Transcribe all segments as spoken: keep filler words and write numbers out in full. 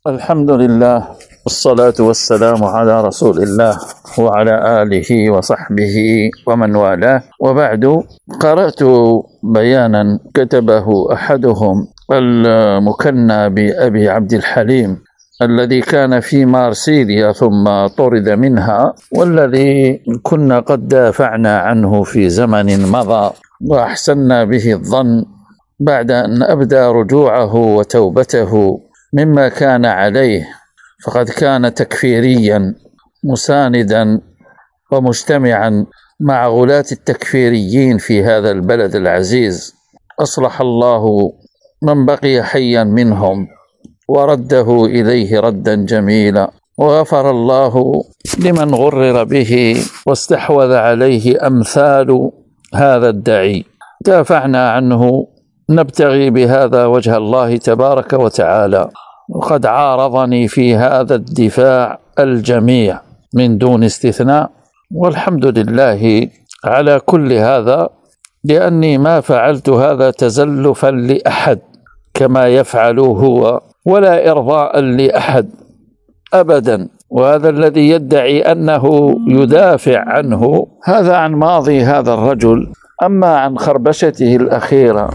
الحمد لله والصلاة والسلام على رسول الله وعلى آله وصحبه ومن والاه، وبعد. قرأت بيانا كتبه أحدهم المكنى بأبي عبد الحليم الذي كان في مارسيليا ثم طرد منها، والذي كنا قد دافعنا عنه في زمن مضى وأحسنا به الظن بعد أن أبدى رجوعه وتوبته مما كان عليه، فقد كان تكفيريا مساندا ومجتمعا مع غلاة التكفيريين في هذا البلد العزيز. أصلح الله من بقي حيا منهم ورده إليه ردا جميلا، وغفر الله لمن غرر به واستحوذ عليه أمثال هذا الداعي. دافعنا عنه نبتغي بهذا وجه الله تبارك وتعالى، وقد عارضني في هذا الدفاع الجميع من دون استثناء، والحمد لله على كل هذا، لأني ما فعلت هذا تزلفا لأحد كما يفعل هو، ولا إرضاء لأحد أبدا. وهذا الذي يدعي أنه يدافع عنه هذا عن ماضي هذا الرجل. أما عن خربشته الأخيرة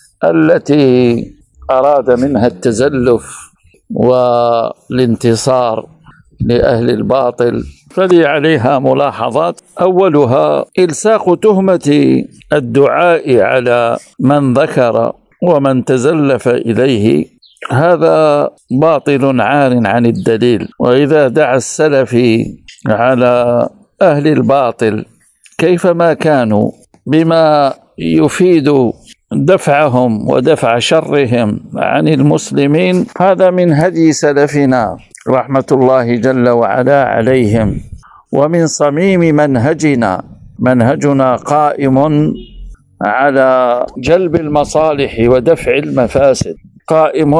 التي أراد منها التزلف والانتصار لأهل الباطل، فلي عليها ملاحظات. أولها إلصاق تهمة الدعاء على من ذكر ومن تزلف إليه، هذا باطل عار عن الدليل. وإذا دعا السلفي على أهل الباطل كيفما كانوا بما يفيد دفعهم ودفع شرهم عن المسلمين، هذا من هدي سلفنا رحمة الله جل وعلا عليهم، ومن صميم منهجنا. منهجنا قائم على جلب المصالح ودفع المفاسد، قائم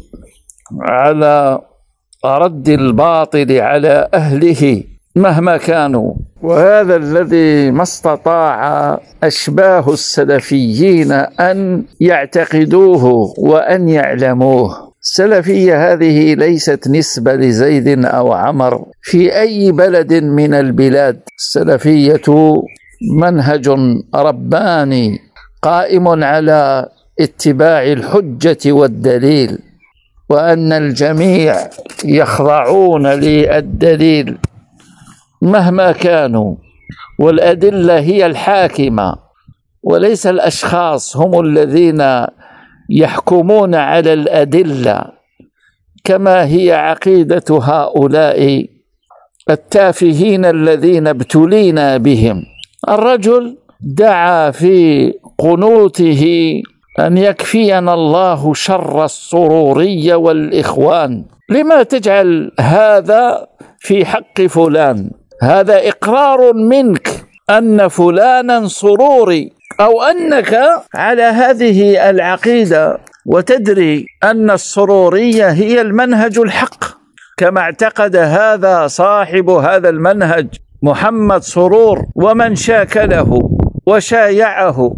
على رد الباطل على أهله مهما كانوا. وهذا الذي ما استطاع أشباه السلفيين أن يعتقدوه وأن يعلموه. السلفية هذه ليست نسبة لزيد أو عمر في أي بلد من البلاد. السلفية منهج رباني قائم على اتباع الحجة والدليل، وأن الجميع يخضعون للدليل مهما كانوا، والأدلة هي الحاكمة، وليس الأشخاص هم الذين يحكمون على الأدلة كما هي عقيدة هؤلاء التافهين الذين ابتلينا بهم. الرجل دعا في قنوته أن يكفينا الله شر السرورية والإخوان. لما تجعل هذا في حق فلان؟ هذا إقرار منك أن فلانا سروري، أو أنك على هذه العقيدة وتدري أن السرورية هي المنهج الحق، كما اعتقد هذا صاحب هذا المنهج محمد سرور ومن شاكله وشايعه،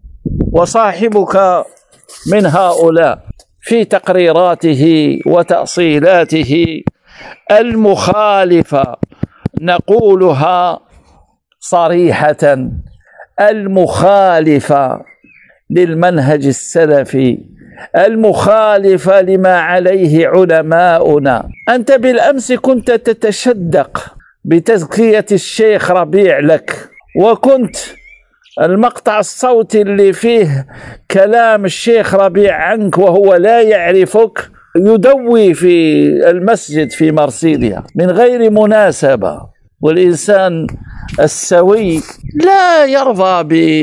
وصاحبك من هؤلاء في تقريراته وتأصيلاته المخالفة، نقولها صريحة، المخالفة للمنهج السلفي، المخالفة لما عليه علماؤنا. أنت بالأمس كنت تتشدق بتزكية الشيخ ربيع لك، وكنت المقطع الصوتي اللي فيه كلام الشيخ ربيع عنك وهو لا يعرفك يدوي في المسجد في مرسيليا من غير مناسبة. والإنسان السوي لا يرضى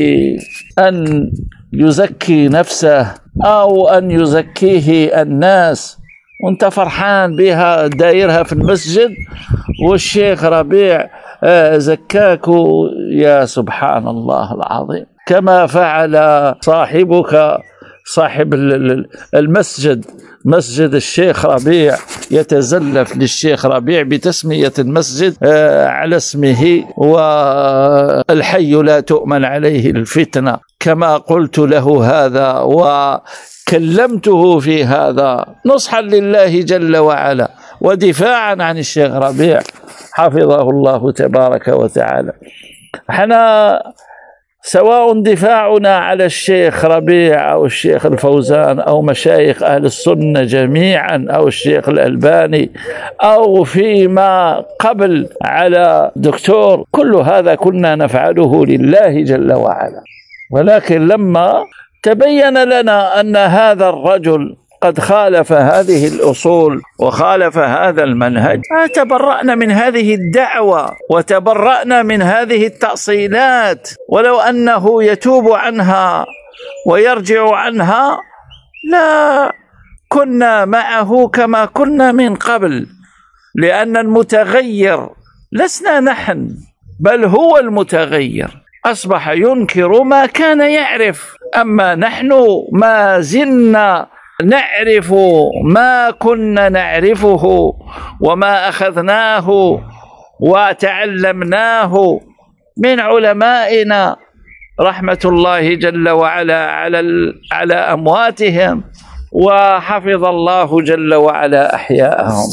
بأن يزكي نفسه أو أن يزكيه الناس، وانت فرحان بها دايرها في المسجد والشيخ ربيع زكاك. يا سبحان الله العظيم، كما فعل صاحبك صاحب المسجد مسجد الشيخ ربيع يتزلف للشيخ ربيع بتسمية المسجد على اسمه، والحي لا تؤمن عليه الفتنة، كما قلت له هذا وكلمته في هذا نصحا لله جل وعلا ودفاعا عن الشيخ ربيع حفظه الله تبارك وتعالى. احنا سواء دفاعنا على الشيخ ربيع أو الشيخ الفوزان أو مشايخ أهل السنة جميعا أو الشيخ الألباني أو فيما قبل على دكتور، كل هذا كنا نفعله لله جل وعلا. ولكن لما تبين لنا أن هذا الرجل قد خالف هذه الأصول وخالف هذا المنهج، تبرأنا من هذه الدعوة وتبرأنا من هذه التأصيلات، ولو أنه يتوب عنها ويرجع عنها لا كنا معه كما كنا من قبل، لأن المتغير لسنا نحن بل هو المتغير، أصبح ينكر ما كان يعرف، أما نحن ما زلنا نعرف ما كنا نعرفه وما أخذناه وتعلمناه من علمائنا رحمة الله جل وعلا على على أمواتهم، وحفظ الله جل وعلا أحياءهم.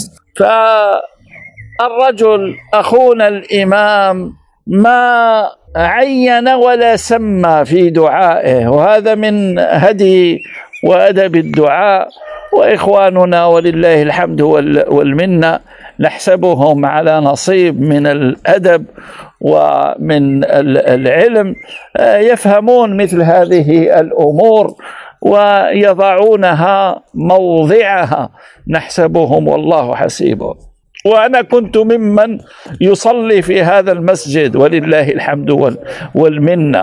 فالرجل أخونا الإمام ما عين ولا سمى في دعائه، وهذا من هدي وأدب الدعاء، وإخواننا ولله الحمد والمنة نحسبهم على نصيب من الأدب ومن العلم، يفهمون مثل هذه الأمور ويضعونها موضعها، نحسبهم والله حسيبهم. وأنا كنت ممن يصلي في هذا المسجد ولله الحمد والمنة،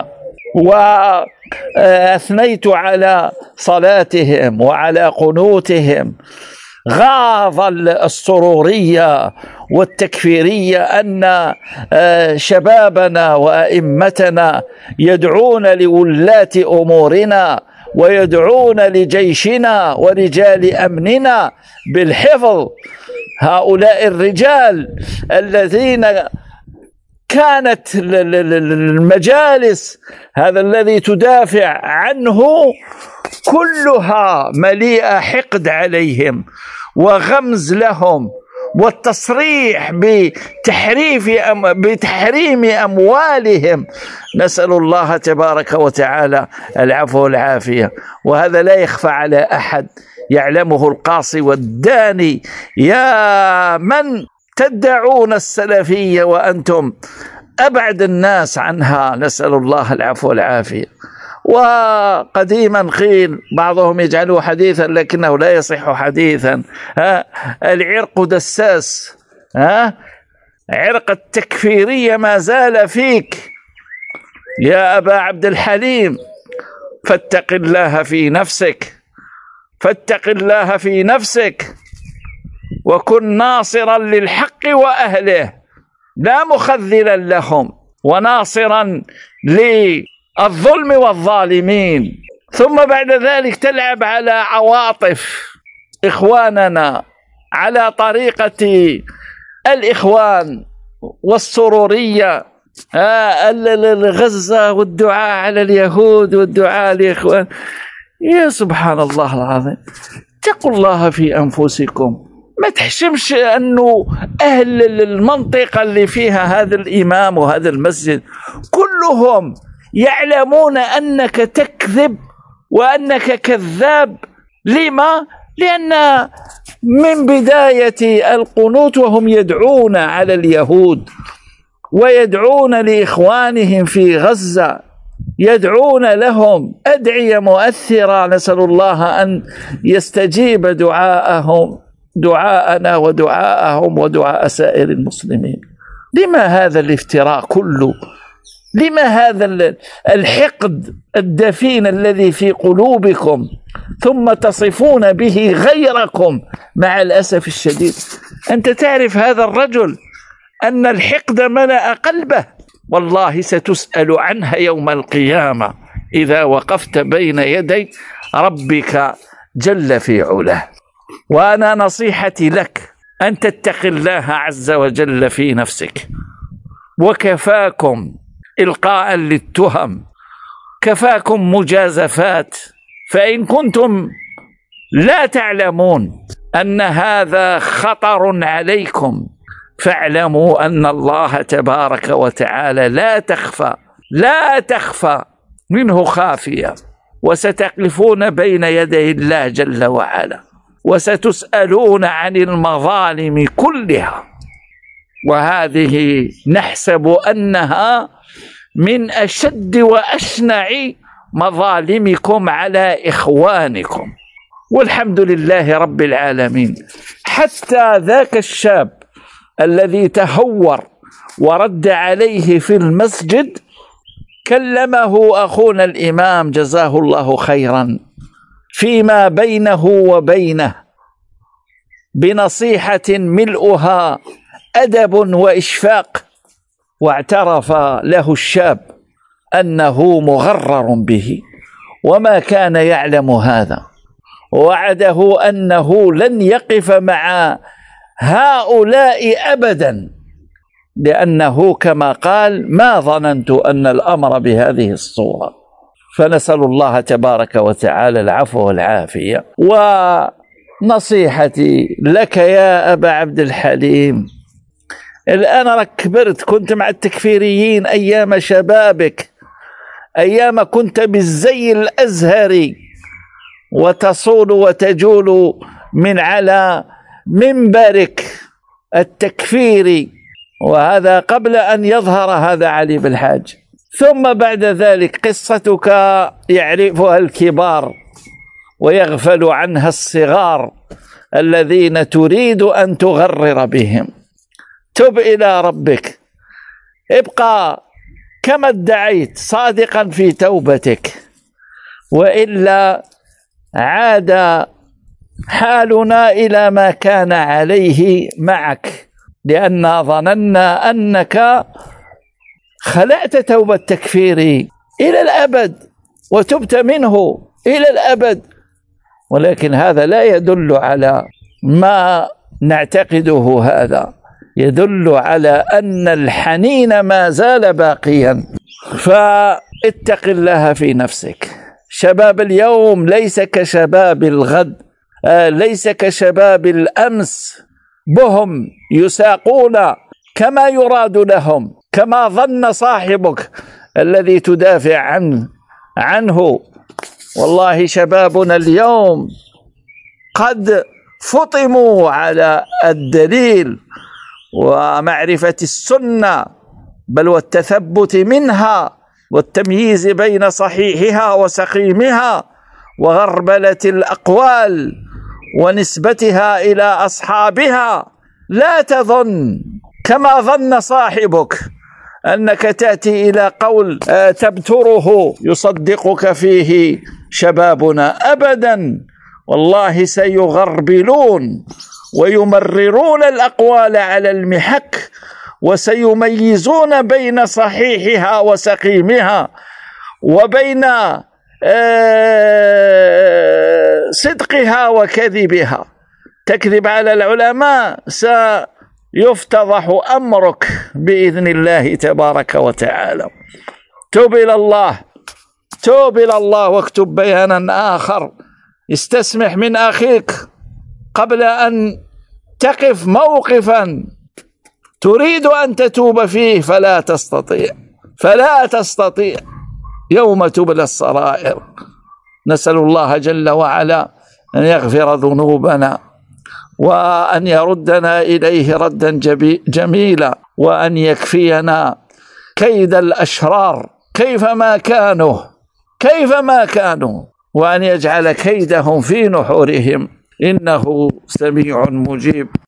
وأثنيت على صلاتهم وعلى قنوتهم. غاض السرورية والتكفيرية أن شبابنا وأئمتنا يدعون لولاة أمورنا ويدعون لجيشنا ورجال أمننا بالحفظ. هؤلاء الرجال الذين كانت المجالس هذا الذي تدافع عنه كلها مليئة حقد عليهم وغمز لهم والتصريح بتحريف أم بتحريم أموالهم، نسأل الله تبارك وتعالى العفو والعافية. وهذا لا يخفى على أحد، يعلمه القاصي والداني. يا من تدعون السلفية وأنتم أبعد الناس عنها، نسأل الله العفو والعافية. وقديما قيل، بعضهم يجعله حديثا لكنه لا يصح حديثا، ها العرق دساس، ها عرق التكفيرية ما زال فيك يا أبا عبد الحليم، فاتق الله في نفسك، فاتق الله في نفسك، وكن ناصرا للحق وأهله لا مخذلا لهم، وناصرا للظلم والظالمين. ثم بعد ذلك تلعب على عواطف إخواننا على طريقة الإخوان والسرورية، غزة والدعاء على اليهود والدعاء لإخوان. يا سبحان الله العظيم، اتقوا الله في أنفسكم. ما تحشمش أنه أهل المنطقة اللي فيها هذا الإمام وهذا المسجد كلهم يعلمون أنك تكذب وأنك كذاب. لما؟ لأن من بداية القنوت وهم يدعون على اليهود ويدعون لإخوانهم في غزة، يدعون لهم أدعية مؤثرة، نسأل الله أن يستجيب دعاءهم دعاءنا ودعاءهم ودعاء سائر المسلمين. لما هذا الافتراء كله؟ لما هذا الحقد الدفين الذي في قلوبكم ثم تصفون به غيركم؟ مع الأسف الشديد أنت تعرف هذا الرجل أن الحقد ملأ قلبه، والله ستسأل عنها يوم القيامة إذا وقفت بين يدي ربك جل في علاه. وأنا نصيحتي لك أن تتق الله عز وجل في نفسك، وكفاكم إلقاء للتهم، كفاكم مجازفات. فإن كنتم لا تعلمون أن هذا خطر عليكم، فاعلموا أن الله تبارك وتعالى لا تخفى لا تخفى منه خافية، وستقفون بين يدي الله جل وعلا، وستسألون عن المظالم كلها، وهذه نحسب أنها من أشد وأشنع مظالمكم على إخوانكم. والحمد لله رب العالمين، حتى ذاك الشاب الذي تهور ورد عليه في المسجد كلمه أخونا الإمام جزاه الله خيرا فيما بينه وبينه بنصيحة ملؤها أدب وإشفاق، واعترف له الشاب أنه مغرر به وما كان يعلم هذا، ووعده أنه لن يقف مع هؤلاء أبدا، لأنه كما قال ما ظننت أن الأمر بهذه الصورة. فنسأل الله تبارك وتعالى العفو والعافية. ونصيحتي لك يا أبا عبد الحليم، الآن رك كبرت، كنت مع التكفيريين أيام شبابك، أيام كنت بالزي الأزهري وتصول وتجول من على منبرك التكفيري، وهذا قبل أن يظهر هذا علي بالحاج. ثم بعد ذلك قصتك يعرفها الكبار ويغفل عنها الصغار الذين تريد أن تغرر بهم. تب إلى ربك، ابقى كما ادعيت صادقا في توبتك، وإلا عاد حالنا إلى ما كان عليه معك، لأننا ظننا أنك خلعت توبة تكفيري إلى الأبد وتبت منه إلى الأبد، ولكن هذا لا يدل على ما نعتقده، هذا يدل على أن الحنين ما زال باقيا. فاتق الله في نفسك. شباب اليوم ليس كشباب الغد، آه ليس كشباب الأمس، بهم يساقون كما يراد لهم، كما ظن صاحبك الذي تدافع عنه عنه والله شبابنا اليوم قد فطموا على الدليل ومعرفة السنة، بل والتثبت منها والتمييز بين صحيحها وسقيمها وغربلة الأقوال ونسبتها إلى أصحابها. لا تظن كما ظن صاحبك أنك تأتي إلى قول تبتره يصدقك فيه شبابنا، أبدا، والله سيغربلون ويمررون الأقوال على المحك، وسيميزون بين صحيحها وسقيمها، وبين صدقها وكذبها. تكذب على العلماء سيفتضح أمرك بإذن الله تبارك وتعالى. توب إلى الله، توب إلى الله، واكتب بيانا آخر، استسمح من أخيك قبل أن تقف موقفا تريد أن تتوب فيه فلا تستطيع، فلا تستطيع يوم تبلى السرائر. نسأل الله جل وعلا أن يغفر ذنوبنا، وأن يردنا إليه ردا جميلا، وأن يكفينا كيد الأشرار كيفما كانوا كيفما كانوا وأن يجعل كيدهم في نحورهم، إنه سميع مجيب.